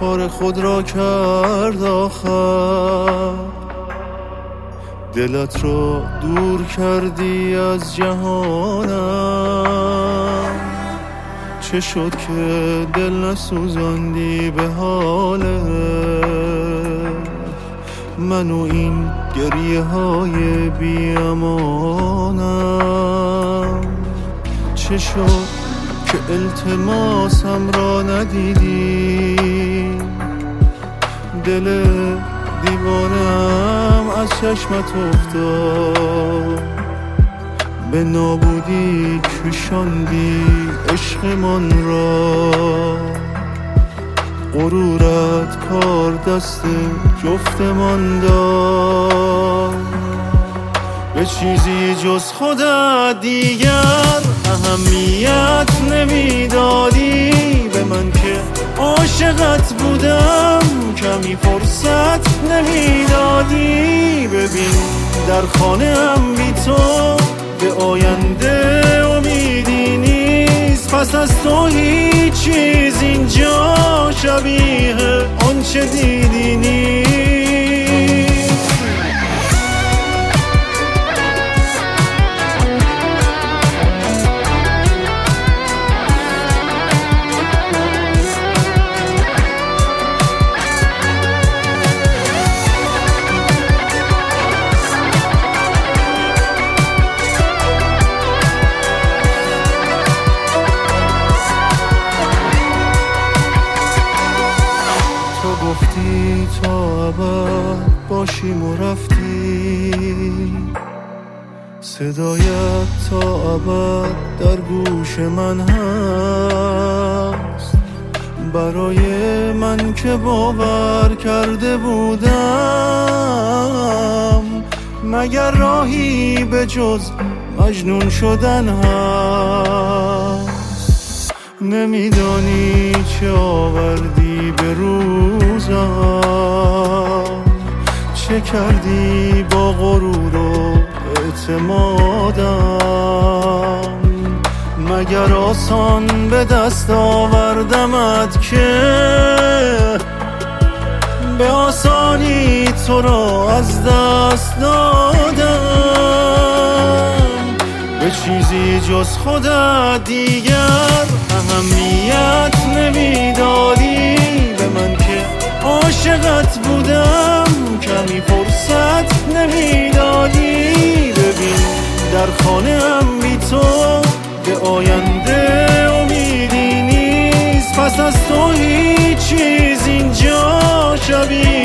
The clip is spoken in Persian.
خار خود را کرد آخر، دلت را دور کردی از جهانم. چه شد که دل نسوزاندی به حالت، من و این گریه های بی امانم. چه شد که التماسم را ندیدی، دل دیوانم از چشمت افتاد. به نابودی کشاندی عشقمان را، غرورت کار دست جفتمان داد. به چیزی جز خودت دیگر اهمیت نمیدادی، به من که عاشقت بودم کمی فرصت نمیدادی. ببین در خانه هم بی تو به آینده امیدی نیست، پس از تو هیچ چیز اینجا شبیه آنچه دیدی نیست. گفتی تا ابد باشیم و رفتی، صدایت تا ابد در گوش من هست. برای من که باور کرده بودم، مگر راهی به جز مجنون شدن هست؟ نمیدانی چه آوردی به روزم، چه کردی با غرور و اعتمادم. مگر آسان به دست آوردمت که به آسانی تو را از دست دادم. به چیزی جز خودت دیگر اهمیت نمیدادی، به من که عاشقت بودم کمی فرصت نمیدادی. ببین در خانه هم بی تو به آینده امیدی نیست، پس از تو هیچ چیز اینجا شبیه